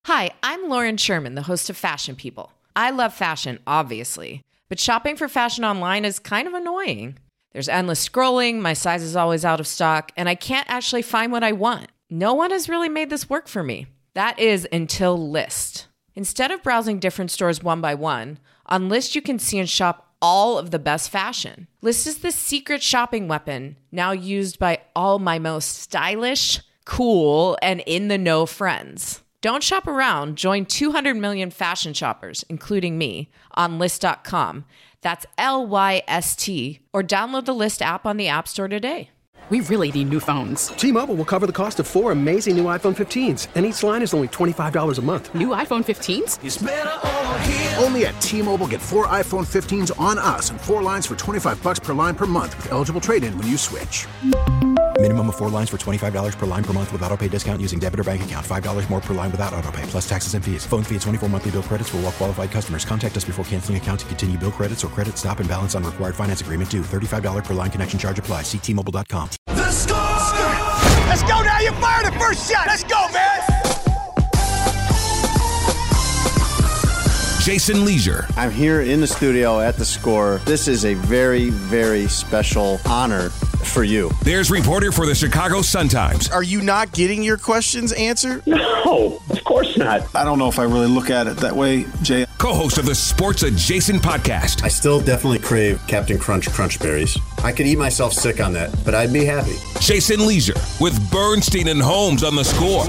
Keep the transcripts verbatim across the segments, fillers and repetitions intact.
Hi, I'm Lauren Sherman, the host of Fashion People. I love fashion, obviously, but shopping for fashion online is kind of annoying. There's endless scrolling, my size is always out of stock, and I can't actually find what I want. No one has really made this work for me. That is until Lyst. Instead of browsing different stores one by one, on Lyst you can see and shop all of the best fashion. Lyst is the secret shopping weapon, now used by all my most stylish, cool, and in-the-know friends. Don't shop around. Join two hundred million fashion shoppers, including me, on Lyst dot com. That's L Y S T. Or download the Lyst app on the App Store today. We really need new phones. T-Mobile will cover the cost of four amazing new iPhone fifteens, and each line is only twenty-five dollars a month. New iPhone fifteens? It's better over here. Only at T-Mobile, get four iPhone fifteens on us and four lines for twenty-five dollars per line per month with eligible trade-in when you switch. Minimum of four lines for twenty-five dollars per line per month with autopay discount using debit or bank account. five dollars more per line without autopay, plus taxes and fees. Phone fee at twenty-four monthly bill credits for well-qualified customers. Contact us before canceling account to continue bill credits or credit stop and balance on required finance agreement due. thirty-five dollars per line connection charge applies. See T Mobile dot com. The score! Let's go now! You fired the first shot! Let's go, man! Jason Leisure. I'm here in the studio at the Score. This is a very, very special honor for you. There's reporter for the Chicago Sun-Times. Are you not getting your questions answered? No, of course not. I don't know if I really look at it that way, Jay. Co-host of the Sports Adjacent podcast. I still definitely crave Captain Crunch Crunch Berries. I could eat myself sick on that, but I'd be happy. Jason Leisure with Bernstein and Holmes on the Score.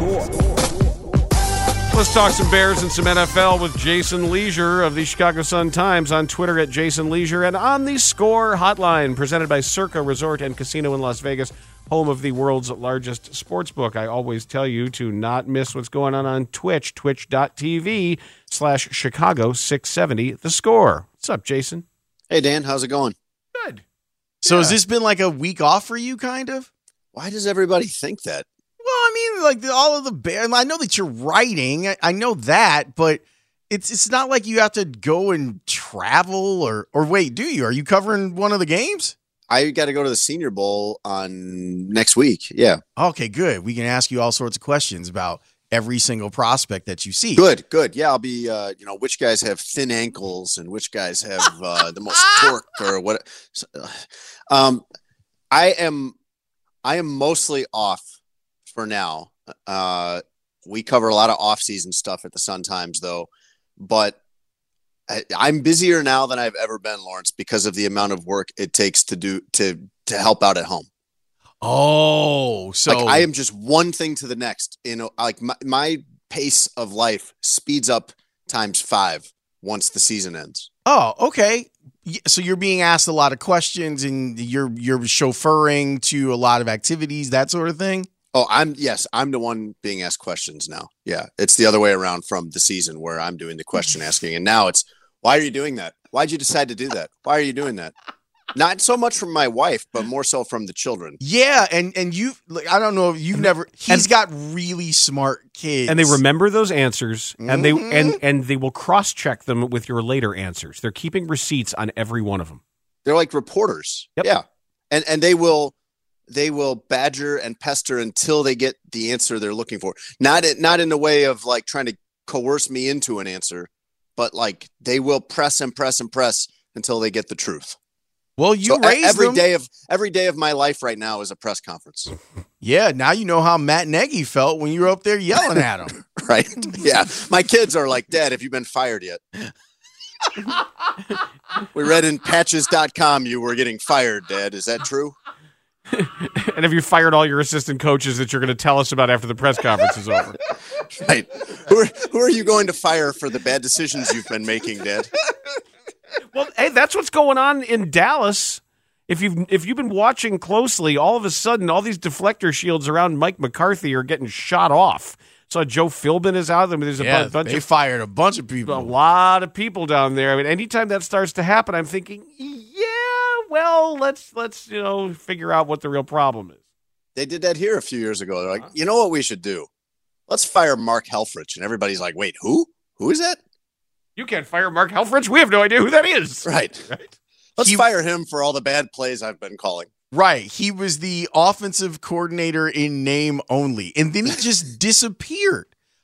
Let's talk some Bears and some N F L with Jason Leisure of the Chicago Sun-Times, on Twitter at Jason Leisure, and on the Score hotline presented by Circa Resort and Casino in Las Vegas, home of the world's largest sports book. I always tell you to not miss what's going on on Twitch, twitch.tv slash Chicago six seventy, The Score. What's up, Jason? Hey, Dan. How's it going? Good. So Yeah. has this been like a week off for you, kind of? Why does everybody think that? Well, I mean, like the, all of the Bears. I know that you're writing. I, I know that, but it's it's not like you have to go and travel or or wait. Do you? Are you covering one of the games? I got to go to the Senior Bowl on next week. Yeah. Okay, good. We can ask you all sorts of questions about every single prospect that you see. Good, good. Yeah, I'll be. Uh, you know, which guys have thin ankles and which guys have uh, the most torque or what? Um, I am. I am mostly off for now. Uh, we cover a lot of off-season stuff at the Sun-Times, though, but I, I'm busier now than I've ever been, Lawrence, because of the amount of work it takes to do to to help out at home. Oh, so like I am just one thing to the next. You know, like my, my pace of life speeds up times five once the season ends. Oh, okay. So you're being asked a lot of questions, and you're you're chauffeuring to a lot of activities, that sort of thing. Oh, I'm yes, I'm the one being asked questions now. Yeah, it's the other way around from the season where I'm doing the question asking, and now it's why are you doing that? Why'd you decide to do that? Why are you doing that? Not so much from my wife, but more so from the children. Yeah, and and you, like, I don't know if you've never. He's and, got really smart kids, and they remember those answers, mm-hmm. and they and and they will cross check them with your later answers. They're keeping receipts on every one of them. They're like reporters. Yep. Yeah, and and they will. They will badger and pester until they get the answer they're looking for. Not in, not in the way of like trying to coerce me into an answer, but like they will press and press and press until they get the truth. Well, you so raised every them. day of every day of my life right now is a press conference. Yeah, now you know how Matt Nagy felt when you were up there yelling at him. Right? Yeah, my kids are like, Dad, have you been fired yet? We read in patches dot com you were getting fired, Dad. Is that true? And have you fired all your assistant coaches that you're going to tell us about after the press conference is over? Right. Who are, who are you going to fire for the bad decisions you've been making, Dad? Well, hey, that's what's going on in Dallas. If you've if you've been watching closely, all of a sudden, all these deflector shields around Mike McCarthy are getting shot off. So Joe Philbin is out. I mean, there's a yeah, bu- bunch they of fired a bunch of people, a lot of people down there. I mean, anytime that starts to happen, I'm thinking, yeah, well, let's let's you know figure out what the real problem is. They did that here a few years ago. They're like, you know what we should do? Let's fire Mark Helfrich, and everybody's like, wait, who? Who is that? You can't fire Mark Helfrich. We have no idea who that is. Right. Right. Let's he, fire him for all the bad plays I've been calling. Right. He was the offensive coordinator in name only, and then he just disappeared.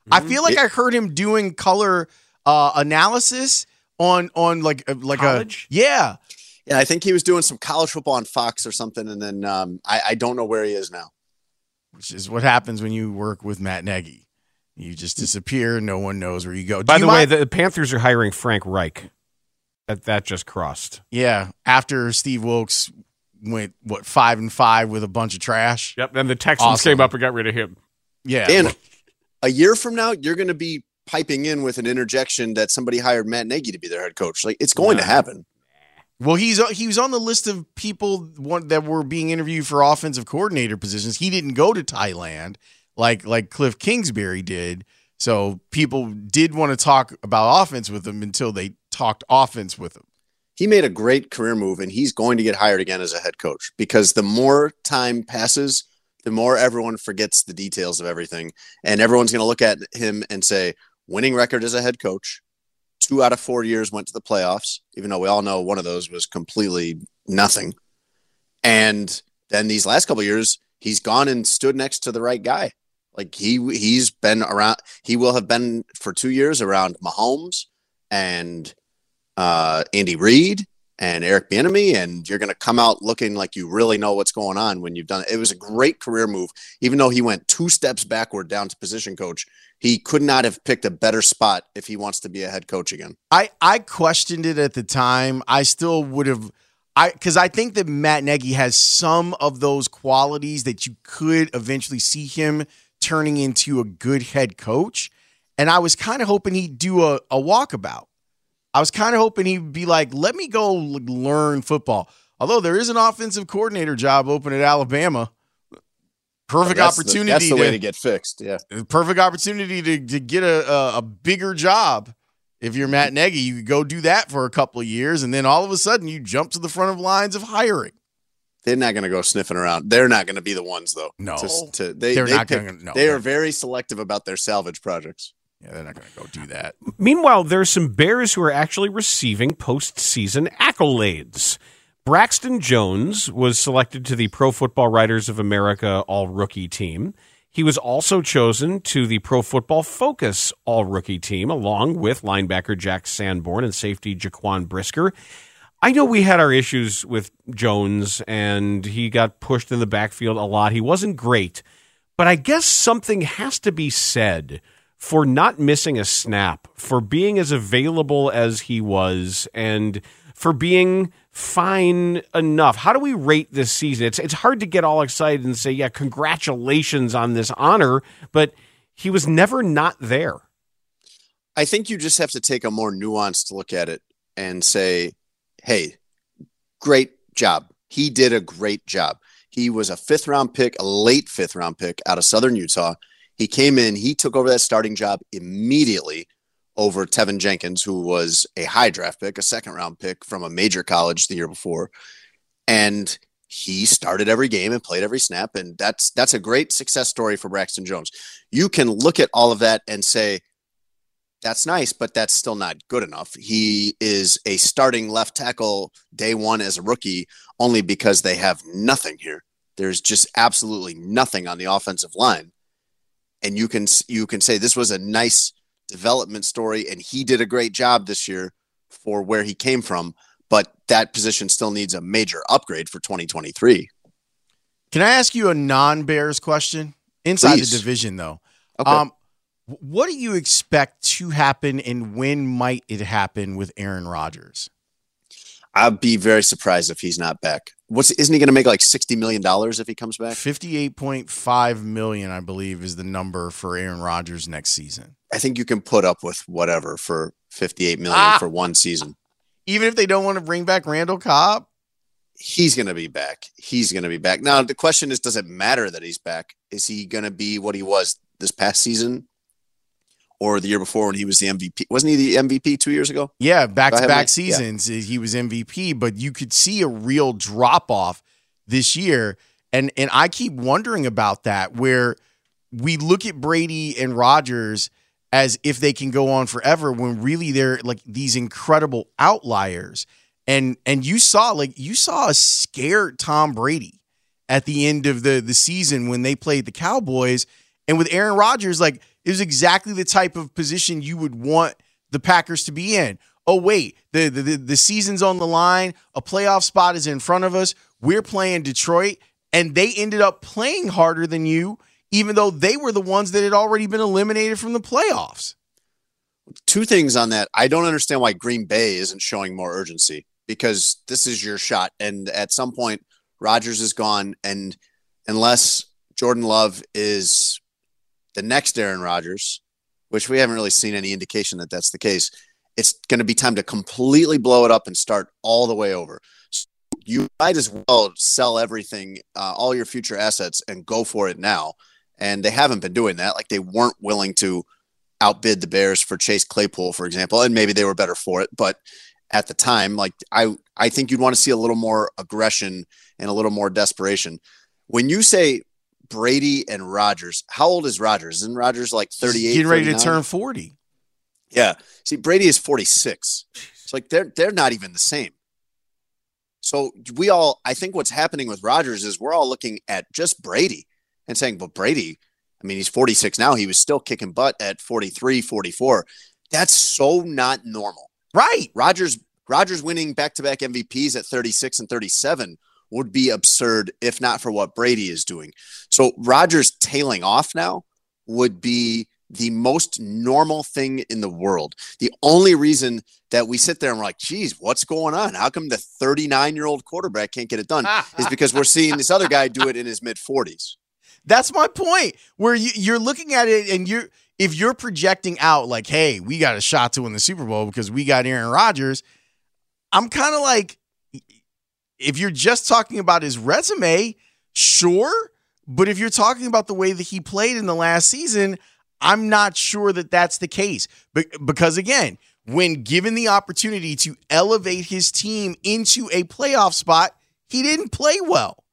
I feel like it, I heard him doing color uh, analysis on on like like college? a yeah. Yeah, I think he was doing some college football on Fox or something, and then um, I, I don't know where he is now. Which is what happens when you work with Matt Nagy. You just disappear. No one knows where you go. Do By you the mind- way, the Panthers are hiring Frank Reich. That that just crossed. Yeah, after Steve Wilkes went what five and five with a bunch of trash. Yep, and the Texans Awesome. came up and got rid of him. Yeah, And a year from now, you're going to be piping in with an interjection that somebody hired Matt Nagy to be their head coach. Like, it's going Yeah. to happen. Well, he's he was on the list of people one, that were being interviewed for offensive coordinator positions. He didn't go to Thailand like like Cliff Kingsbury did. So people did want to talk about offense with him until they talked offense with him. He made a great career move, and he's going to get hired again as a head coach because the more time passes, the more everyone forgets the details of everything. And everyone's going to look at him and say, winning record as a head coach. Two out of four years went to the playoffs, even though we all know one of those was completely nothing. And then these last couple of years, he's gone and stood next to the right guy. Like he he's been around. He will have been for two years around Mahomes and uh, Andy Reid and Eric Bieniemy, and you're going to come out looking like you really know what's going on when you've done it. It was a great career move, even though he went two steps backward down to position coach. He could not have picked a better spot if he wants to be a head coach again. I, I questioned it at the time. I still would have, I because I think that Matt Nagy has some of those qualities that you could eventually see him turning into a good head coach. And I was kind of hoping he'd do a, a walkabout. I was kind of hoping he'd be like, let me go learn football. Although there is an offensive coordinator job open at Alabama. Perfect that's opportunity. The, that's the to, way to get fixed. Yeah. Perfect opportunity to, to get a, a, a bigger job. If you're Matt Nagy, you could go do that for a couple of years, and then all of a sudden you jump to the front of lines of hiring. They're not going to go sniffing around. They're not going to be the ones, though. No. To, to, they, they're they not pick, going to. No, they are very selective about their salvage projects. Yeah, they're not going to go do that. Meanwhile, there's some Bears who are actually receiving postseason accolades. Braxton Jones was selected to the Pro Football Writers of America All-Rookie team. He was also chosen to the Pro Football Focus All-Rookie team, along with linebacker Jack Sanborn and safety Jaquan Brisker. I know we had our issues with Jones, and he got pushed in the backfield a lot. He wasn't great, but I guess something has to be said for not missing a snap, for being as available as he was, and for being fine enough. How do we rate this season? It's it's hard to get all excited and say, yeah, congratulations on this honor, but he was never not there. I think you just have to take a more nuanced look at it and say, hey, great job. He did a great job. He was a fifth round pick, a late fifth round pick out of Southern Utah. He came in, he took over that starting job immediately over Tevin Jenkins, who was a high draft pick, a second round pick from a major college the year before. And he started every game and played every snap. And that's, that's a great success story for Braxton Jones. You can look at all of that and say, that's nice, but that's still not good enough. He is a starting left tackle day one as a rookie only because they have nothing here. There's just absolutely nothing on the offensive line. And you can, you can say this was a nice development story and he did a great job this year for where he came from, but that position still needs a major upgrade for twenty twenty-three. Can I ask you a non-Bears question? Inside Please. the division, though. Okay. Um, what do you expect to happen and when might it happen with Aaron Rodgers? I'd be very surprised if he's not back. What's isn't he going to make like sixty million dollars if he comes back? fifty-eight point five million dollars, I believe, is the number for Aaron Rodgers next season. I think you can put up with whatever for fifty-eight million Ah. for one season. Even if they don't want to bring back Randall Cobb? He's going to be back. He's going to be back. Now, the question is, does it matter that he's back? Is he going to be what he was this past season or the year before when he was the M V P? Wasn't he the M V P two years ago? Yeah, back-to-back my- seasons, he was M V P, but you could see a real drop-off this year. And and I keep wondering about that, where we look at Brady and Rodgers as if they can go on forever when really they're like these incredible outliers. And and you saw like you saw a scared Tom Brady at the end of the, the season when they played the Cowboys. And with Aaron Rodgers, like It was exactly the type of position you would want the Packers to be in. Oh, wait, the, the, the season's on the line. A playoff spot is in front of us. We're playing Detroit, and they ended up playing harder than you, even though they were the ones that had already been eliminated from the playoffs. Two things on that. I don't understand why Green Bay isn't showing more urgency, because this is your shot. And at some point, Rodgers is gone. And unless Jordan Love is the next Aaron Rodgers, which we haven't really seen any indication that that's the case, it's going to be time to completely blow it up and start all the way over. So you might as well sell everything, uh, all your future assets, and go for it now. And they haven't been doing that. Like, they weren't willing to outbid the Bears for Chase Claypool, for example, and maybe they were better for it. But at the time, like, I, I think you'd want to see a little more aggression and a little more desperation. When you say Brady and Rodgers, how old is Rodgers? Isn't Rodgers like thirty-eight? Getting ready to thirty-nine? turn forty. Yeah. See, Brady is forty-six. It's like they're they're not even the same. So we all, I think what's happening with Rodgers is we're all looking at just Brady and saying, well, Brady, I mean, he's forty-six now. He was still kicking butt at forty-three, forty-four. That's so not normal. Right. Rodgers, Rodgers winning back-to-back M V Ps at thirty-six and thirty-seven would be absurd if not for what Brady is doing. So Rodgers tailing off now would be the most normal thing in the world. The only reason that we sit there and we're like, geez, what's going on? How come the thirty-nine-year-old quarterback can't get it done? Is because we're seeing this other guy do it in his mid-forties. That's my point, where you, you're looking at it and you're, if you're projecting out like, hey, we got a shot to win the Super Bowl because we got Aaron Rodgers, I'm kind of like, if you're just talking about his resume, sure. But if you're talking about the way that he played in the last season, I'm not sure that that's the case. But because, again, when given the opportunity to elevate his team into a playoff spot, he didn't play well.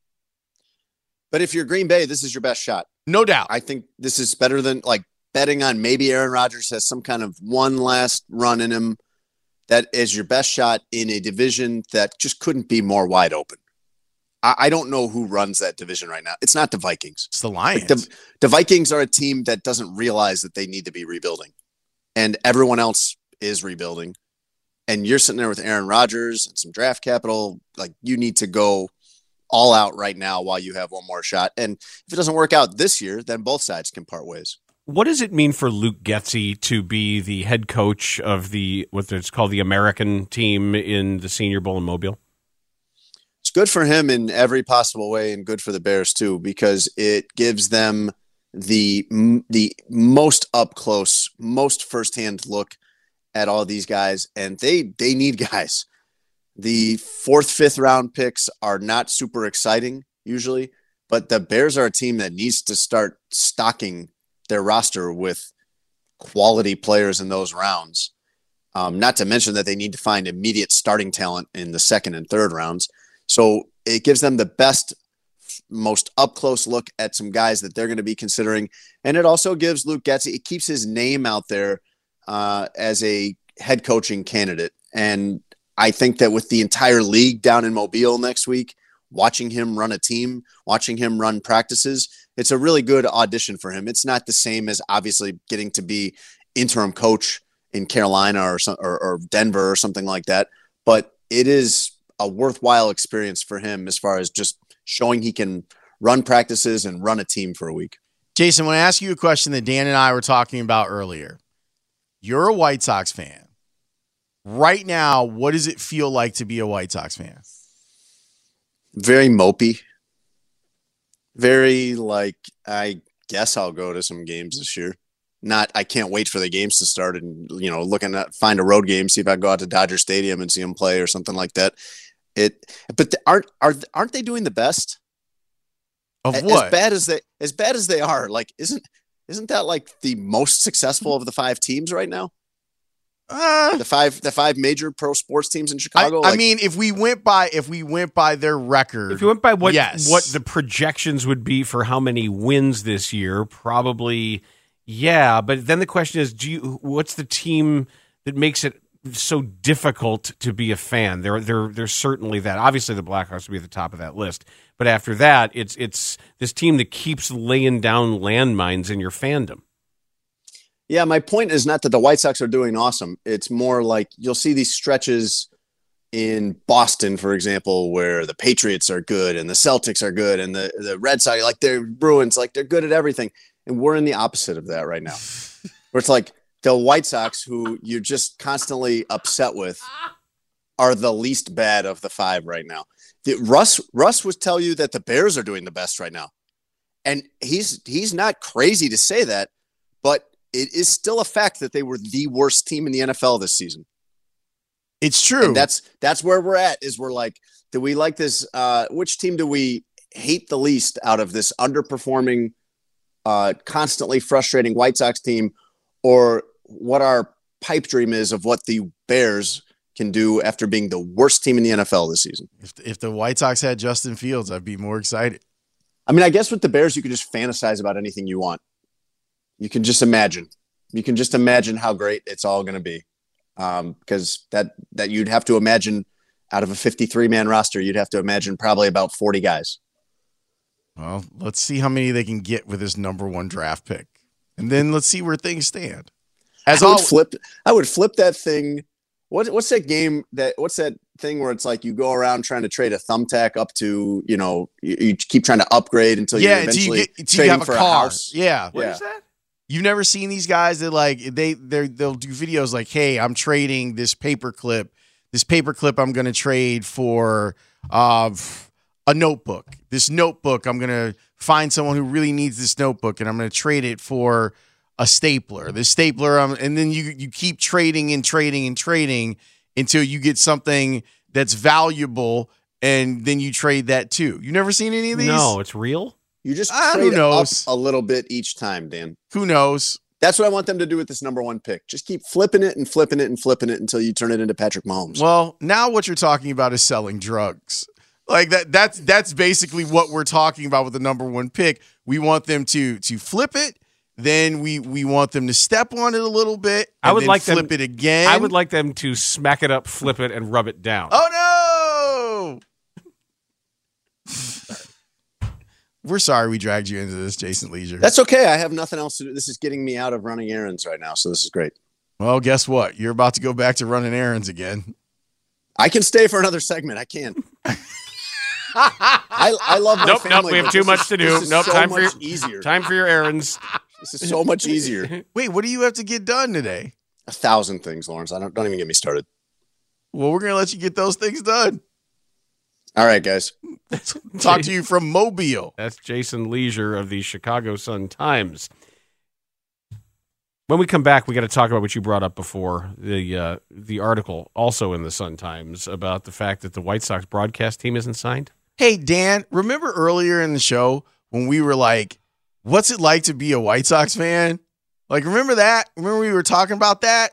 But if you're Green Bay, this is your best shot. No doubt. I think this is better than like betting on maybe Aaron Rodgers has some kind of one last run in him. That is your best shot in a division that just couldn't be more wide open. I, I don't know who runs that division right now. It's not the Vikings. It's the Lions. Like the, the Vikings are a team that doesn't realize that they need to be rebuilding. And everyone else is rebuilding. And you're sitting there with Aaron Rodgers and some draft capital. Like, you need to go all out right now while you have one more shot. And if it doesn't work out this year, then both sides can part ways. What does it mean for Luke Getsy to be the head coach of the what it's called the American team in the Senior Bowl in Mobile? It's good for him in every possible way, and good for the Bears too, because it gives them the the most up close, most firsthand look at all these guys, and they they need guys. The fourth, fifth round picks are not super exciting usually, but the Bears are a team that needs to start stocking their roster with quality players in those rounds. Um, not to mention that they need to find immediate starting talent in the second and third rounds. So it gives them the best, most up close look at some guys that they're going to be considering. And it also gives Luke Getsy, it keeps his name out there uh, as a head coaching candidate. And I think that with the entire league down in Mobile next week, watching him run a team, watching him run practices, it's a really good audition for him. It's not the same as obviously getting to be interim coach in Carolina or, or, or Denver or something like that. But it is a worthwhile experience for him as far as just showing he can run practices and run a team for a week. Jason, when I ask you a question that Dan and I were talking about earlier, you're a White Sox fan. Right now, what does it feel like to be a White Sox fan? Very mopey. Very like, I guess I'll go to some games this year. Not, I can't wait for the games to start and, you know, looking at, find a road game, see if I can go out to Dodger Stadium and see them play or something like that. It, but the, aren't, are, aren't they doing the best? Of as, what? As bad as they, as bad as they are, like, isn't, isn't that like the most successful of the five teams right now? Uh, the five, the five major pro sports teams in Chicago. I, like, I mean, if we went by, if we went by their record, if you went by what yes. what the projections would be for how many wins this year, probably, yeah. But then the question is, do you? What's the team that makes it so difficult to be a fan? There, there, there's certainly that. Obviously, the Blackhawks would be at the top of that list. But after that, it's it's this team that keeps laying down landmines in your fandom. Yeah, my point is not that the White Sox are doing awesome. It's more like you'll see these stretches in Boston, for example, where the Patriots are good and the Celtics are good and the, the Red Sox, like they're Bruins, like they're good at everything. And we're in the opposite of that right now. Where it's like the White Sox, who you're just constantly upset with, are the least bad of the five right now. The, Russ Russ would tell you that the Bears are doing the best right now. And he's he's not crazy to say that, but it is still a fact that they were the worst team in the N F L this season. It's true. And that's that's where we're at, is we're like, do we like this? Uh, which team do we hate the least out of this underperforming, uh, constantly frustrating White Sox team, or what our pipe dream is of what the Bears can do after being the worst team in the N F L this season? If, if the White Sox had Justin Fields, I'd be more excited. I mean, I guess with the Bears, you can just fantasize about anything you want. You can just imagine. You can just imagine how great it's all going to be. Um, because that, that you'd have to imagine out of a fifty-three man roster, you'd have to imagine probably about forty guys. Well, let's see how many they can get with this number one draft pick. And then let's see where things stand. As I would all flip, I would flip that thing. What, what's that game that, what's that thing where it's like you go around trying to trade a thumbtack up to, you know, you, you keep trying to upgrade until yeah, you're eventually until you, get, until you trading have for a a, car. house. Yeah. What yeah. is that? You've never seen these guys that like they they they'll do videos like, hey, I'm trading this paperclip, this paperclip I'm going to trade for uh, a notebook. This notebook, I'm going to find someone who really needs this notebook, and I'm going to trade it for a stapler. This stapler, um, and then you you keep trading and trading and trading until you get something that's valuable, and then you trade that too. You never seen any of these? No, it's real. You just Uh, who trade up knows? a little bit each time, Dan. Who knows? That's what I want them to do with this number one pick. Just keep flipping it and flipping it and flipping it until you turn it into Patrick Mahomes. Well, now what you're talking about is selling drugs. Like that that's that's basically what we're talking about with the number one pick. We want them to to flip it, then we we want them to step on it a little bit, and I would then like flip them, it again. I would like them to smack it up, flip it, and rub it down. Oh no! We're sorry we dragged you into this, Jason Leisure. That's okay. I have nothing else to do. This is getting me out of running errands right now, so this is great. Well, guess what? You're about to go back to running errands again. I can stay for another segment. I can. I, I love my Nope, family. nope. We have but too this much is- to do. this is Nope, so time for much your easier. time for your errands. This is so much easier. Wait, what do you have to get done today? A thousand things, Lawrence. I don't don't even get me started. Well, we're gonna let you get those things done. All right, guys. Talk to you from Mobile. That's Jason Leisure of the Chicago Sun-Times. When we come back, we got to talk about what you brought up before, the uh, the article also in the Sun-Times about the fact that the White Sox broadcast team isn't signed. Hey, Dan, remember earlier in the show when we were like, what's it like to be a White Sox fan? Like, remember that? Remember we were talking about that?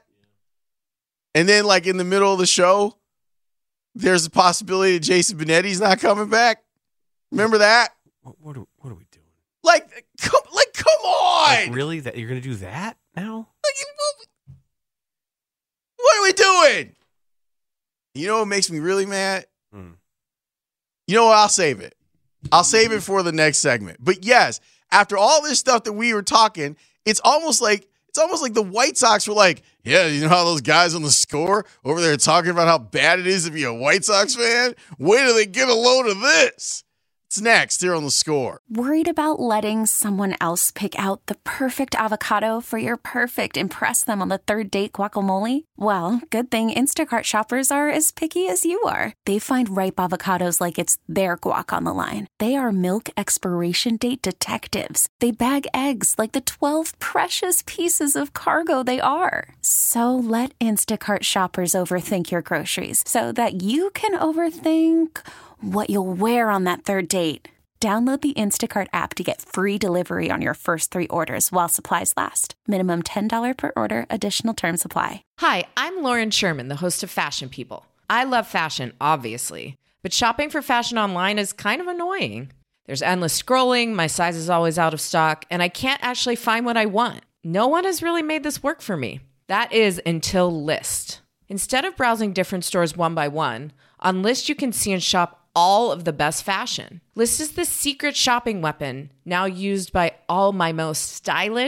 And then, like, in the middle of the show, there's a possibility that Jason Benetti's not coming back. Remember that? What, what, are, what are we doing? Like, come, like, come on! Like, really? That you're going to do that now? Like, what are we doing? You know what makes me really mad? Hmm. You know what? I'll save it. I'll save it for the next segment. But yes, after all this stuff that we were talking, it's almost like it's almost like the White Sox were like, yeah, you know how those guys on the Score over there talking about how bad it is to be a White Sox fan? Wait till they get a load of this. It's next here on The Score. Worried about letting someone else pick out the perfect avocado for your perfect impress them on the third date guacamole? Well, good thing Instacart shoppers are as picky as you are. They find ripe avocados like it's their guac on the line. They are milk expiration date detectives. They bag eggs like the twelve precious pieces of cargo they are. So let Instacart shoppers overthink your groceries so that you can overthink what you'll wear on that third date. Download the Instacart app to get free delivery on your first three orders while supplies last. Minimum ten dollars per order. Additional terms apply. Hi, I'm Lauren Sherman, the host of Fashion People. I love fashion, obviously, but shopping for fashion online is kind of annoying. There's endless scrolling, my size is always out of stock, and I can't actually find what I want. No one has really made this work for me. That is until Lyst. Instead of browsing different stores one by one, on Lyst you can see and shop all of the best fashion. Lyst is the secret shopping weapon now used by all my most stylish,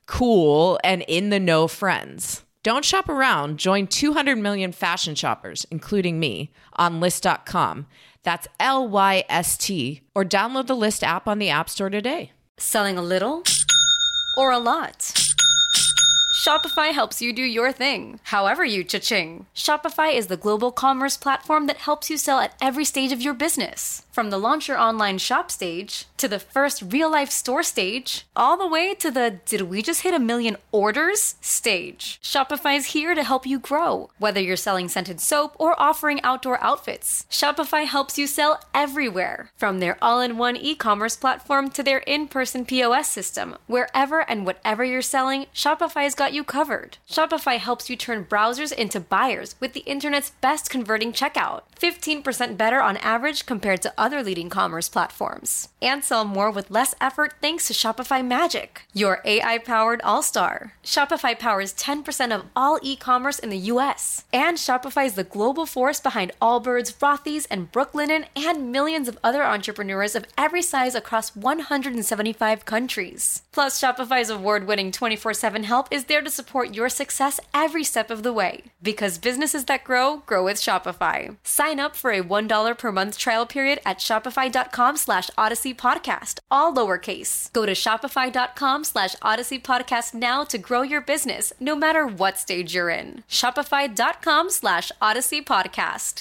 cool, and in the know friends. Don't shop around. Join two hundred million fashion shoppers, including me, on list dot com. That's L Y S T. Or download the List app on the App Store today. Selling a little or a lot? Shopify helps you do your thing, however you cha-ching. Shopify is the global commerce platform that helps you sell at every stage of your business. From the launch your online shop stage, to the first real-life store stage, all the way to the did we just hit a million orders stage. Shopify's here to help you grow. Whether you're selling scented soap or offering outdoor outfits, Shopify helps you sell everywhere. From their all-in-one e-commerce platform to their in-person P O S system, wherever and whatever you're selling, Shopify's got you covered. Shopify helps you turn browsers into buyers with the internet's best converting checkout. fifteen percent better on average compared to other leading commerce platforms. And sell more with less effort thanks to Shopify Magic, your A I-powered all-star. Shopify powers ten percent of all e-commerce in the U S. And Shopify is the global force behind Allbirds, Rothy's, and Brooklinen, and millions of other entrepreneurs of every size across one hundred seventy-five countries. Plus, Shopify's award-winning twenty-four seven help is there to support your success every step of the way. Because businesses that grow, grow with Shopify. Sign up for a one dollar per month trial period at shopify.com slash Odyssey Podcast, all lowercase. Go to shopify.com slash Odyssey Podcast now to grow your business, no matter what stage you're in. Shopify.com slash Odyssey Podcast.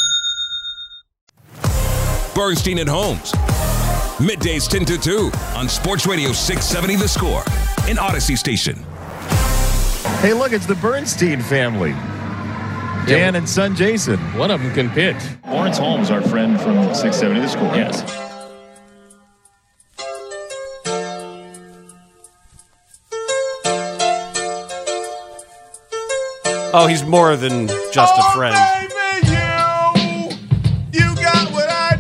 Bernstein and Holmes. Middays ten to two on Sports Radio six seventy The Score, an Odyssey station. Hey, look, it's the Bernstein family. Dan and son Jason. One of them can pitch. Lawrence Holmes, our friend from six seventy The Score. Yes. Oh, he's more than just oh, a friend. Baby, you, you got what I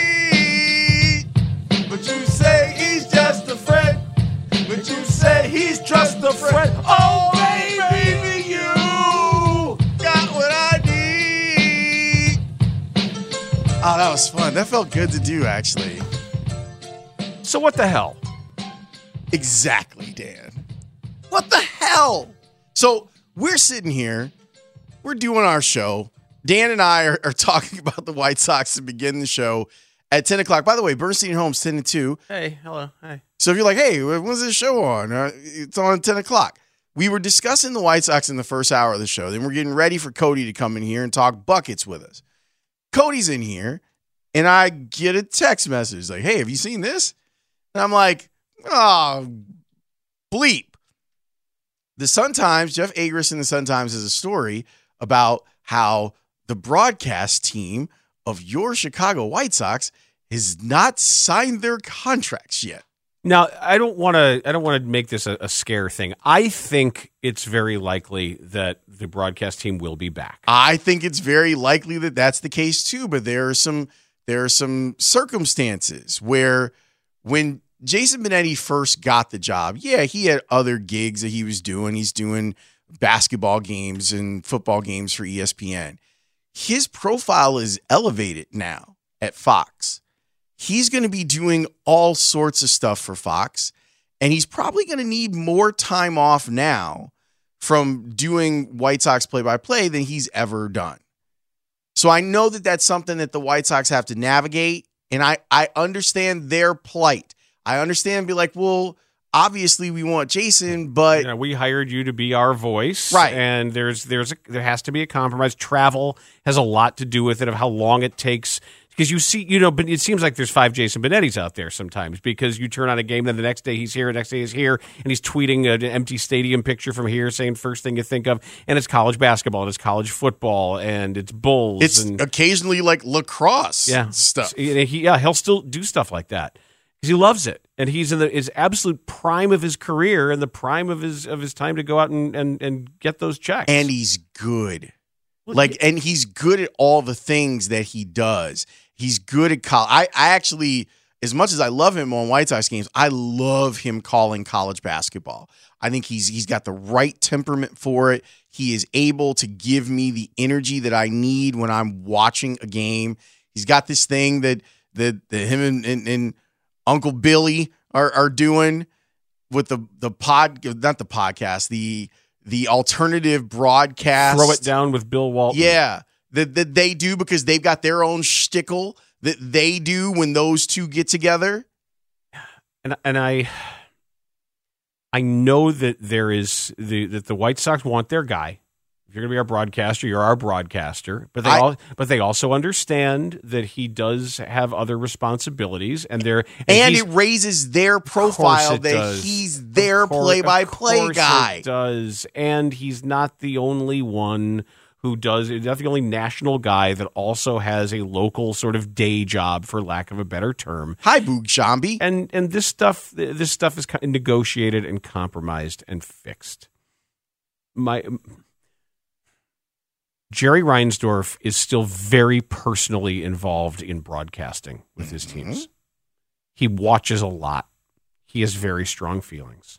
need. But you say he's just a friend. But you say he's just a friend. Oh, baby, you got what I need. Oh, that was fun. That felt good to do, actually. So what the hell? Exactly, Dan. What the hell? So we're sitting here. We're doing our show. Dan and I are, are talking about the White Sox to begin the show at ten o'clock. By the way, Bernstein and Holmes, ten to two. Hey, hello. Hey. So if you're like, hey, when's this show on? Uh, it's on at ten o'clock. We were discussing the White Sox in the first hour of the show. Then we're getting ready for Cody to come in here and talk buckets with us. Cody's in here, and I get a text message like, hey, have you seen this? And I'm like, oh, bleep. The Sun-Times, Jeff Agris in the Sun-Times has a story about how the broadcast team of your Chicago White Sox has not signed their contracts yet. Now, I don't want to. I don't want to make this a, a scare thing. I think it's very likely that the broadcast team will be back. I think it's very likely that that's the case too. But there are some there are some circumstances where when Jason Benetti first got the job, yeah, he had other gigs that he was doing. He's doing basketball games and football games for E S P N. His profile is elevated now at Fox. He's going to be doing all sorts of stuff for Fox, and he's probably going to need more time off now from doing White Sox play-by-play than he's ever done. So I know that that's something that the White Sox have to navigate, and I, I understand their plight. I understand be like, well, obviously we want Jason, but you know, we hired you to be our voice, right? And there's there's a, there has to be a compromise. Travel has a lot to do with it, of how long it takes. Because you see, you know, but it seems like there's five Jason Benettis out there sometimes, because you turn on a game, then the next day he's here, the next day he's here, and he's tweeting an empty stadium picture from here saying first thing you think of, and it's college basketball, and it's college football, and it's Bulls. It's and, occasionally like lacrosse yeah, stuff. He, yeah, he'll still do stuff like that because he loves it, and he's in the his absolute prime of his career and the prime of his of his time to go out and and, and get those checks. And he's good. Like, and he's good at all the things that he does. He's good at college. I, I actually, as much as I love him on White Sox games, I love him calling college basketball. I think he's he's got the right temperament for it. He is able to give me the energy that I need when I'm watching a game. He's got this thing that that, that him and, and, and Uncle Billy are, are doing, with the the pod, not the podcast, the the alternative broadcast. Throw it down with Bill Walton. Yeah, that, that they do because they've got their own shtickle that they do when those two get together. And and I I know that there is the that the White Sox want their guy. If you're going to be our broadcaster, you're our broadcaster. But they I, all, but they also understand that he does have other responsibilities, and they're and, and it raises their profile that does. he's their course, play-by-play guy. It does, and he's not the only one who does. He's not the only national guy that also has a local sort of day job, for lack of a better term. Hi, Boog Shambi. And and this stuff, this stuff is negotiated and compromised and fixed. My. Jerry Reinsdorf is still very personally involved in broadcasting with his teams. Mm-hmm. He watches a lot. He has very strong feelings.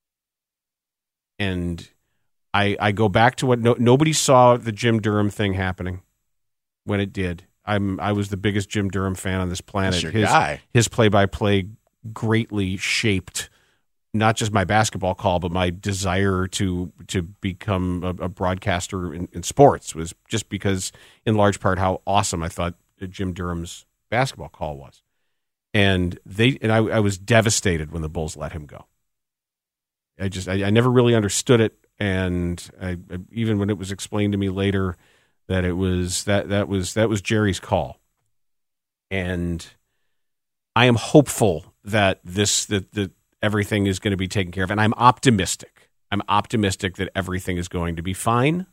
And I I go back to what no, nobody saw the Jim Durham thing happening when it did. I'm I was the biggest Jim Durham fan on this planet. That's your his, guy. His play-by-play greatly shaped not just my basketball call, but my desire to to become a, a broadcaster in, in sports was just because, in large part, how awesome I thought Jim Durham's basketball call was. And they and I, I was devastated when the Bulls let him go. I just I, I never really understood it, and I, I, even when it was explained to me later that it was that that was that was Jerry's call, and I am hopeful that this that that. everything is going to be taken care of. And I'm optimistic. I'm optimistic that everything is going to be fine.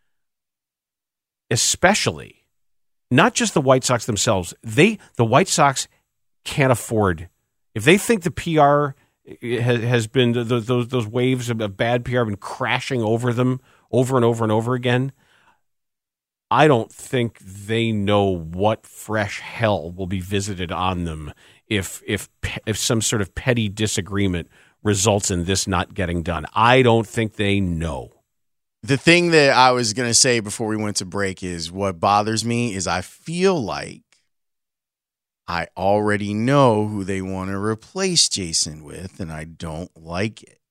Especially, not just the White Sox themselves. They, the White Sox can't afford, if they think the P R has, has been, those, those, those waves of bad P R have been crashing over them over and over and over again, I don't think they know what fresh hell will be visited on them if if if some sort of petty disagreement results in this not getting done. I don't think they know. The thing that I was going to say before we went to break is what bothers me is I feel like I already know who they want to replace Jason with, and I don't like it.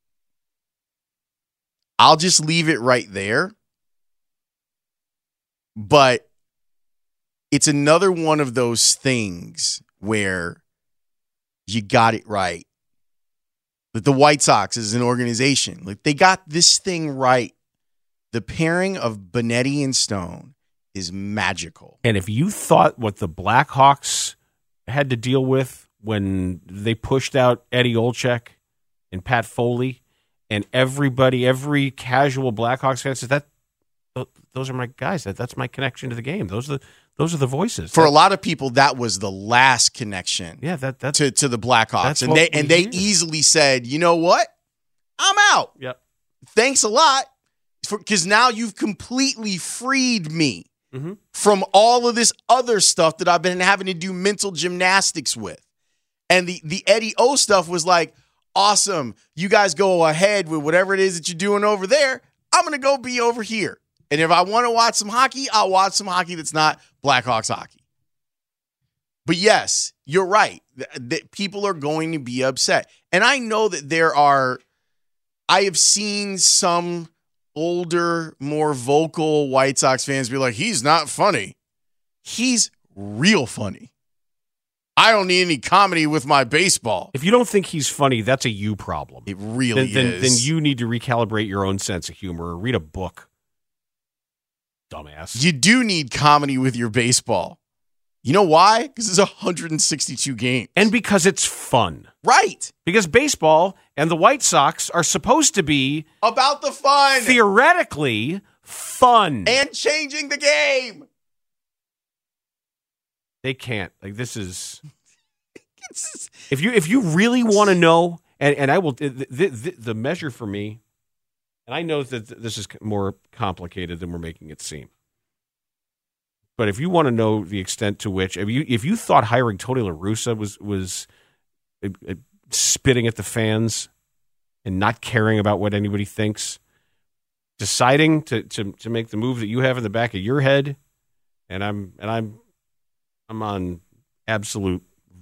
I'll just leave it right there. But it's another one of those things where you got it right. That the White Sox as an organization, like they got this thing right. The pairing of Benetti and Stone is magical. And if you thought what the Blackhawks had to deal with when they pushed out Eddie Olczyk and Pat Foley, and everybody, every casual Blackhawks fan says that those are my guys. That that's my connection to the game. Those are the those are the voices. For that, a lot of people, that was the last connection. Yeah, that that's, to to the Blackhawks, and they and they hear. easily said, you know what, I'm out. Yep. Thanks a lot, because now you've completely freed me mm-hmm. from all of this other stuff that I've been having to do mental gymnastics with. And the the Eddie O stuff was like, awesome. You guys go ahead with whatever it is that you're doing over there. I'm gonna go be over here. And if I want to watch some hockey, I'll watch some hockey that's not Blackhawks hockey. But yes, you're right. That people are going to be upset. And I know that there are, I have seen some older, more vocal White Sox fans be like, he's not funny. He's real funny. I don't need any comedy with my baseball. If you don't think he's funny, that's a you problem. It really then, is. Then, then you need to recalibrate your own sense of humor or read a book. Dumbass. You do need comedy with your baseball. You know why? Because it's one hundred sixty-two games. And because it's fun. Right. Because baseball and the White Sox are supposed to be about the fun. Theoretically fun. And changing the game. They can't. Like this is if you if you really want to know, and, and I will the, the, the measure for me. And I know that this is more complicated than we're making it seem. But if you want to know the extent to which, if you if you thought hiring Tony La Russa was was uh, uh, spitting at the fans and not caring about what anybody thinks, deciding to, to to make the move that you have in the back of your head, and I'm and I'm I'm on absolute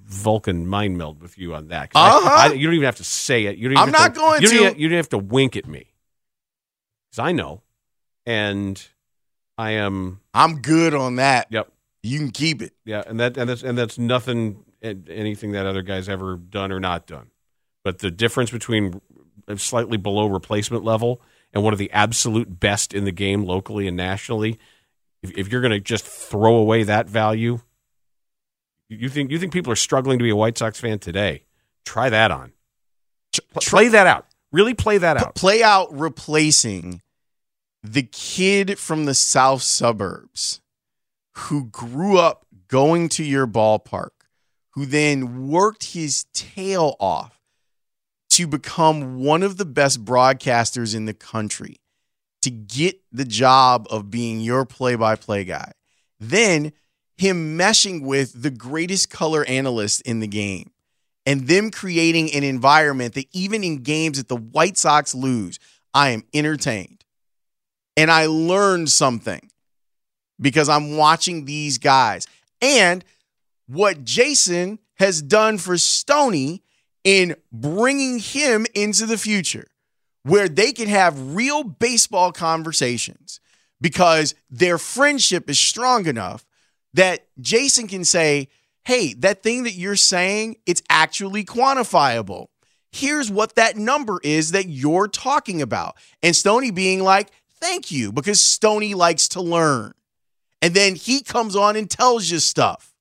Vulcan mind meld with you on that. Uh-huh. I, I, you don't even have to say it. You don't even I'm have not to, going you don't to. Even, you don't have to wink at me. Because I know. And I am. I'm good on that. Yep. You can keep it. Yeah, and that and that's and that's nothing, anything that other guy's ever done or not done. But the difference between slightly below replacement level and one of the absolute best in the game locally and nationally, if, if you're going to just throw away that value. You think you think people are struggling to be a White Sox fan today? Try that on. Play that out. Really play that out. Play out replacing the kid from the south suburbs who grew up going to your ballpark, who then worked his tail off to become one of the best broadcasters in the country, to get the job of being your play-by-play guy. Then him meshing with the greatest color analyst in the game and them creating an environment that even in games that the White Sox lose, I am entertained. And I learned something because I'm watching these guys. And what Jason has done for Stoney in bringing him into the future where they can have real baseball conversations because their friendship is strong enough that Jason can say, hey, that thing that you're saying, it's actually quantifiable. Here's what that number is that you're talking about. And Stoney being like, thank you, because Stoney likes to learn. And then he comes on and tells you stuff.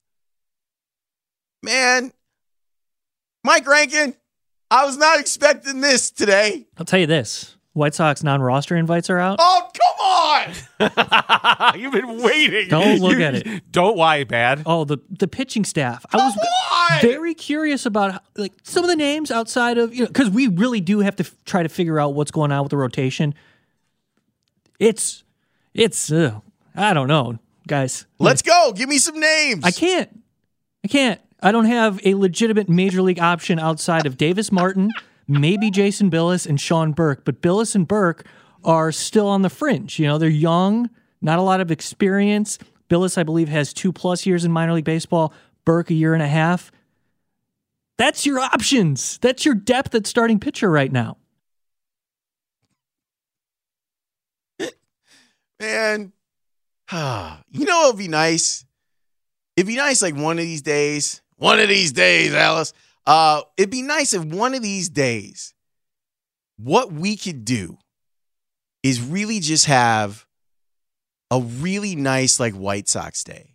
Man, Mike Rankin, I was not expecting this today. I'll tell you this. White Sox non-roster invites are out. Oh, come on! You've been waiting. Don't look you, at it. Don't lie, bad. Oh, the, the pitching staff. Come I was on! very curious about like some of the names outside of, you know, because we really do have to f- try to figure out what's going on with the rotation. It's, it's, uh, I don't know, guys. Let's go. Give me some names. I can't. I can't. I don't have a legitimate major league option outside of Davis Martin, maybe Jason Billis, and Sean Burke. But Billis and Burke are still on the fringe. You know, they're young, not a lot of experience. Billis, I believe, has two plus years in minor league baseball. Burke, a year and a half. That's your options. That's your depth at starting pitcher right now. Man, you know what would be nice? It'd be nice like one of these days, one of these days, Alice, uh, it'd be nice if one of these days, what we could do is really just have a really nice like White Sox day.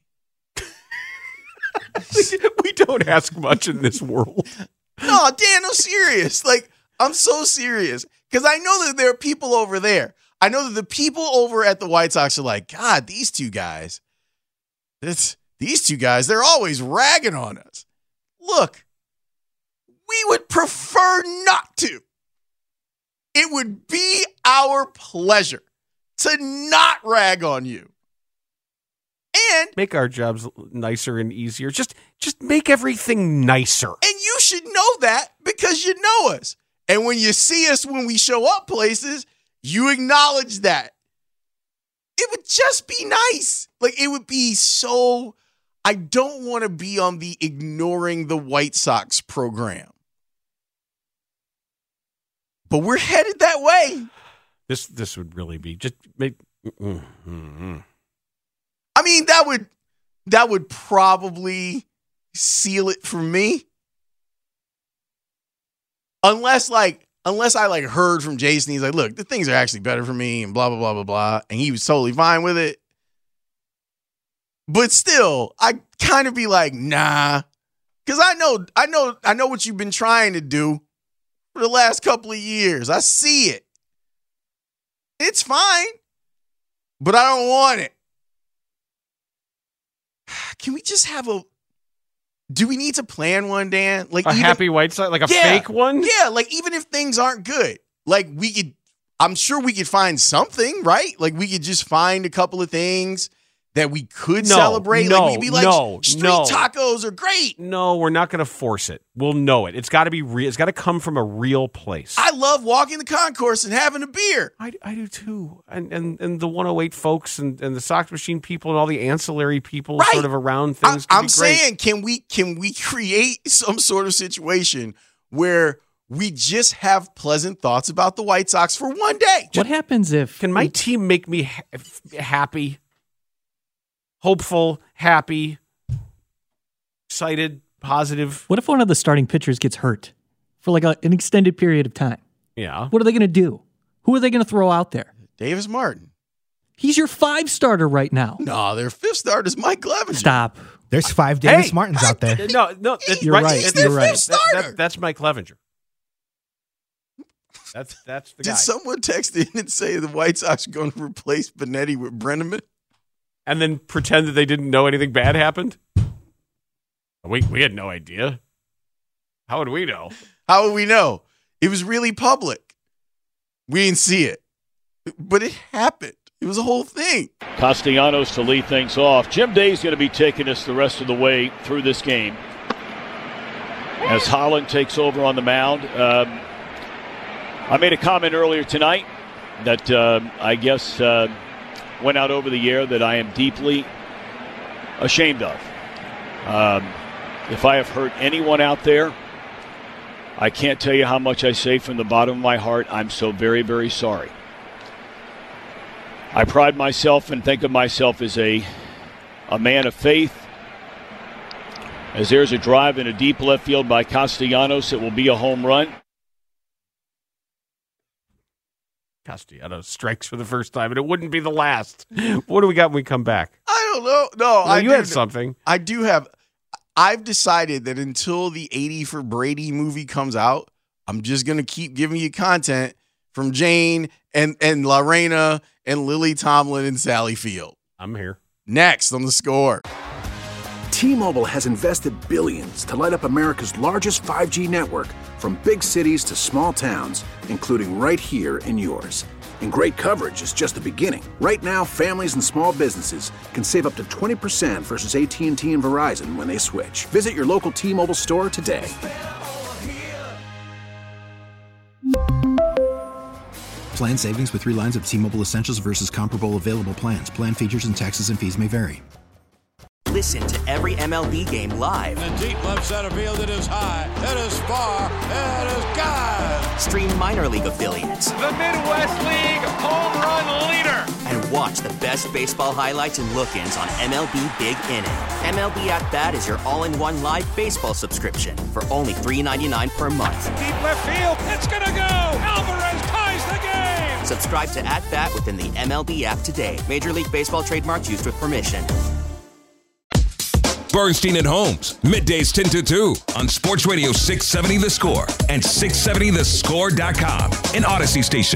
We don't ask much in this world. No, Dan, I'm serious. Like, I'm so serious because I know that there are people over there. I know that the people over at the White Sox are like, God, these two guys, this, these two guys, they're always ragging on us. Look, we would prefer not to. It would be our pleasure to not rag on you. And make our jobs nicer and easier. Just, just make everything nicer. And you should know that because you know us. And when you see us when we show up places, you acknowledge that. It would just be nice. Like, it would be so... I don't want to be on the ignoring the White Sox program. But we're headed that way. This this would really be... just make. Mm-hmm. I mean, that would that would probably seal it for me. Unless, like... Unless I like heard from Jason, he's like, look, the things are actually better for me and blah, blah, blah, blah, blah. And he was totally fine with it. But still, I kind of be like, nah. Because I know, I know, I know what you've been trying to do for the last couple of years. I see it. It's fine. But I don't want it. Can we just have a... Do we need to plan one, Dan? Like a even, happy White Sox, like a yeah, fake one? Yeah, like even if things aren't good, like we could, I'm sure we could find something, right? Like we could just find a couple of things that we could No, celebrate? no, like we'd be like, no, street no. tacos are great. No, we're not going to force it. We'll know it. It's got to be real. It's got to come from a real place. I love walking the concourse and having a beer. I, I do too. And, and and the one oh eight folks and, and the Sox Machine people and all the ancillary people Right. sort of around things. I, can I'm be great. saying, can we can we create some sort of situation where we just have pleasant thoughts about the White Sox for one day? What happens if Can my team make me ha- happy, hopeful, happy, excited, positive? What if one of the starting pitchers gets hurt for like a, an extended period of time? Yeah. What are they going to do? Who are they going to throw out there? Davis Martin. He's your five starter right now. No, their fifth starter is Mike Clevenger. Stop. There's five Davis Hey, Martins out there. No, no, that's You're right, That's- you're right. that- that- that's Mike Clevenger. That's that's the Did guy. someone text in and say the White Sox are going to replace Benetti with Brenneman? And then pretend that they didn't know anything bad happened? We we had no idea. How would we know? How would we know? It was really public. We didn't see it, but it happened. It was a whole thing. Castellanos to lead things off. Jim Day's going to be taking us the rest of the way through this game as Holland takes over on the mound. Um, I made a comment earlier tonight that uh, I guess uh, went out over the air that I am deeply ashamed of. Um, if I have hurt anyone out there, I can't tell you how much I say from the bottom of my heart. I'm so very, very sorry. I pride myself and think of myself as a a man of faith. As there's a drive in a deep left field by Castellanos, it will be a home run. Castellanos strikes for the first time, and it wouldn't be the last. What do we got when we come back? I don't know. No, No, I you do had something. I do have. I've decided that until the eighty for Brady movie comes out, I'm just going to keep giving you content from Jane and, and Lorena and Lily Tomlin and Sally Field. I'm here. Next on The Score. T-Mobile has invested billions to light up America's largest five G network, from big cities to small towns, including right here in yours. And great coverage is just the beginning. Right now, families and small businesses can save up to twenty percent versus A T and T and Verizon when they switch. Visit your local T-Mobile store today. Plan savings with three lines of T-Mobile Essentials versus comparable available plans. Plan features and taxes and fees may vary. Listen to every M L B game live. In the deep left center field, it is high, it is far, it is gone. Stream minor league affiliates. The Midwest League home run leader. And watch the best baseball highlights and look-ins on M L B Big Inning. M L B At Bat is your all-in-one live baseball subscription for only three dollars and ninety-nine cents per month. Deep left field, it's gonna go. Alvarez ties the game. Subscribe to At Bat within the M L B app today. Major League Baseball trademarks used with permission. Bernstein and Holmes, middays ten to two on Sports Radio six seventy The Score and six seventy the score dot com, an Odyssey station.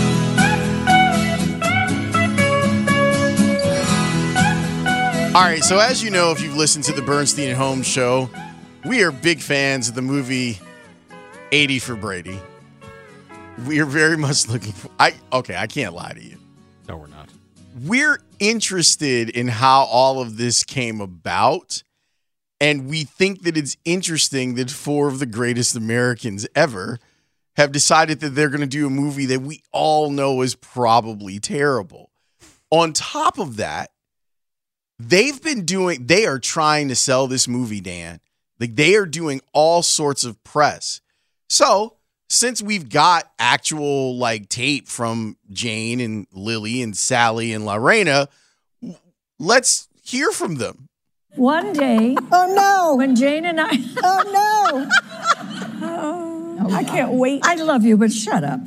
All right, so as you know, if you've listened to the Bernstein and Holmes show, we are big fans of the movie eighty for Brady. We are very much looking for... I Okay, I can't lie to you. No, we're not. We're interested in how all of this came about, and we think that it's interesting that four of the greatest Americans ever have decided that they're going to do a movie that we all know is probably terrible. On top of that, they've been doing, they are trying to sell this movie, Dan. Like, they are doing all sorts of press. So, since we've got actual like tape from Jane and Lily and Sally and Lorena, let's hear from them. One day, oh no, when Jane and I, oh no, oh, I can't wait. I love you, but shut up.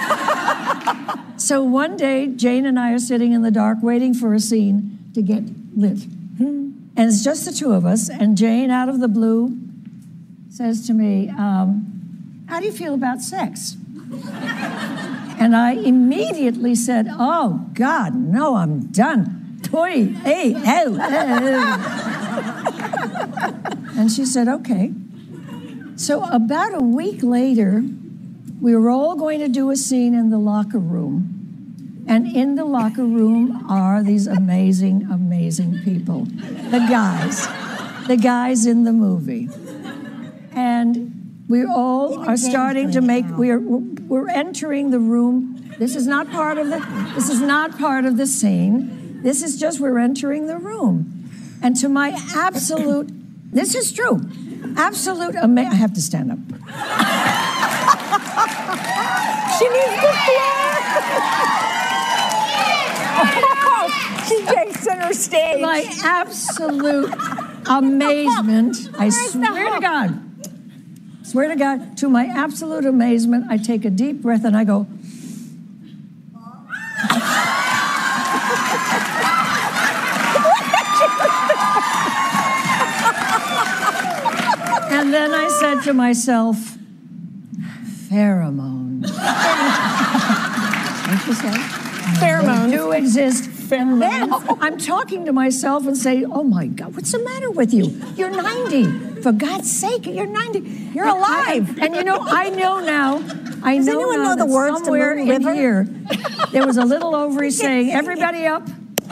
So one day, Jane and I are sitting in the dark waiting for a scene to get lit. And it's just the two of us, and Jane, out of the blue, says to me, um, how do you feel about sex? And I immediately said, oh, God, no, I'm done. Toy, hey, hey, hey. And she said, okay. So about a week later, we were all going to do a scene in the locker room. And in the locker room are these amazing, amazing people. The guys. The guys in the movie. And we all are starting to make, we're, we're entering the room. This is not part of the, this is not part of the scene. This is just, we're entering the room. And to my absolute, this is true, absolute, ama- I have to stand up. She needs the floor. Oh, she takes center stage. My absolute amazement, I swear to God, swear to God, to my absolute amazement, I take a deep breath and I go, and then I said to myself, pheromones. What you say? Pheromones. They do exist. And then I'm talking to myself and say, oh my God, what's the matter with you? You're ninety. For God's sake, you're ninety. You're alive. I, and you know, I know now. I Does know anyone now know the that words to somewhere Moon in River? here, there was a little ovary saying, everybody up.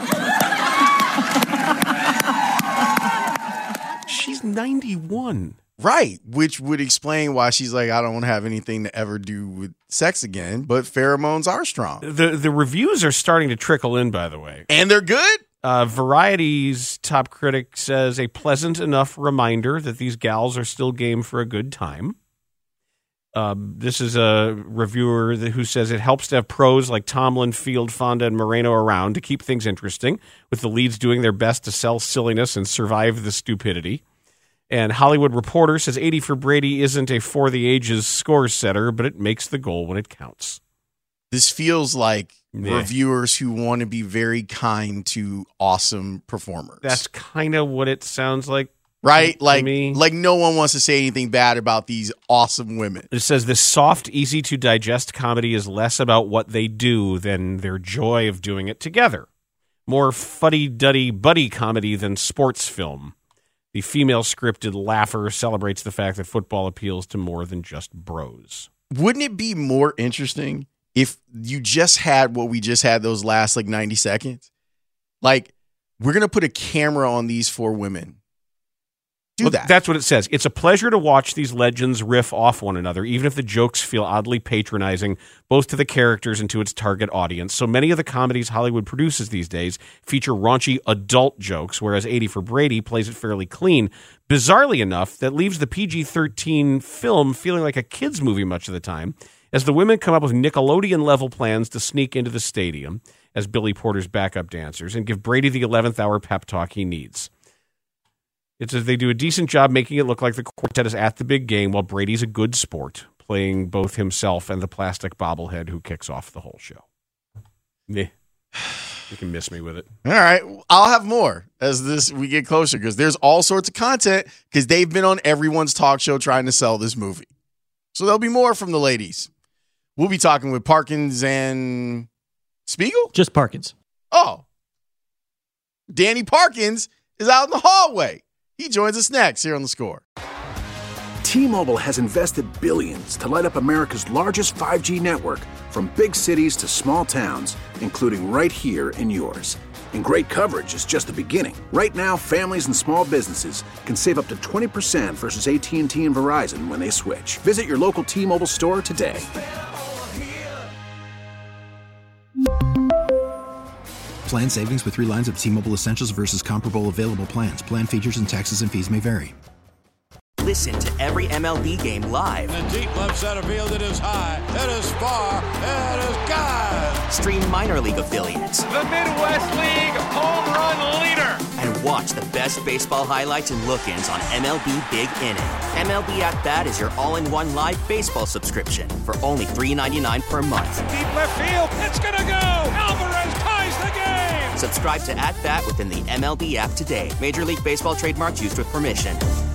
She's ninety-one. Right, which would explain why she's like, I don't want to have anything to ever do with sex again, but pheromones are strong. The the reviews are starting to trickle in, by the way. And they're good? Uh, Variety's top critic says a pleasant enough reminder that these gals are still game for a good time. Um, this is a reviewer that, who says it helps to have pros like Tomlin, Field, Fonda, and Moreno around to keep things interesting, with the leads doing their best to sell silliness and survive the stupidity. And Hollywood Reporter says eighty for Brady isn't a for the ages score setter, but it makes the goal when it counts. This feels like Yeah. reviewers who want to be very kind to awesome performers. That's kind of what it sounds like. Right? to Like, me. like no one wants to say anything bad about these awesome women. It says this soft, easy to digest comedy is less about what they do than their joy of doing it together. More fuddy-duddy buddy comedy than sports film. The female scripted laugher celebrates the fact that football appeals to more than just bros. Wouldn't it be more interesting if you just had what we just had those last like ninety seconds? Like, we're going to put a camera on these four women. Do Well, that. That's what it says. It's a pleasure to watch these legends riff off one another, even if the jokes feel oddly patronizing, both to the characters and to its target audience. So many of the comedies Hollywood produces these days feature raunchy adult jokes, whereas eighty for Brady plays it fairly clean. Bizarrely enough, that leaves the P G thirteen film feeling like a kid's movie much of the time, as the women come up with Nickelodeon-level plans to sneak into the stadium as Billy Porter's backup dancers and give Brady the eleventh hour pep talk he needs. It says they do a decent job making it look like the quartet is at the big game while Brady's a good sport, playing both himself and the plastic bobblehead who kicks off the whole show. Meh. You can miss me with it. All right. I'll have more as this we get closer because there's all sorts of content because they've been on everyone's talk show trying to sell this movie. So there'll be more from the ladies. We'll be talking with Parkins and Spiegel? Just Parkins. Oh. Danny Parkins is out in the hallway. He joins us next here on The Score. T-Mobile has invested billions to light up America's largest five G network, from big cities to small towns, including right here in yours. And great coverage is just the beginning. Right now, families and small businesses can save up to twenty percent versus A T and T and Verizon when they switch. Visit your local T-Mobile store today. Plan savings with three lines of T-Mobile Essentials versus comparable available plans. Plan features and taxes and fees may vary. Listen to every M L B game live. In the deep left center field, it is high, it is far, it is gone. Stream minor league affiliates. The Midwest League home run leader. And watch the best baseball highlights and look-ins on M L B Big Inning. M L B At Bat is your all-in-one live baseball subscription for only three dollars and ninety-nine cents per month. Deep left field, it's gonna go. Alvarez ties the game. Subscribe to At Bat within the M L B app today. Major League Baseball trademarks used with permission.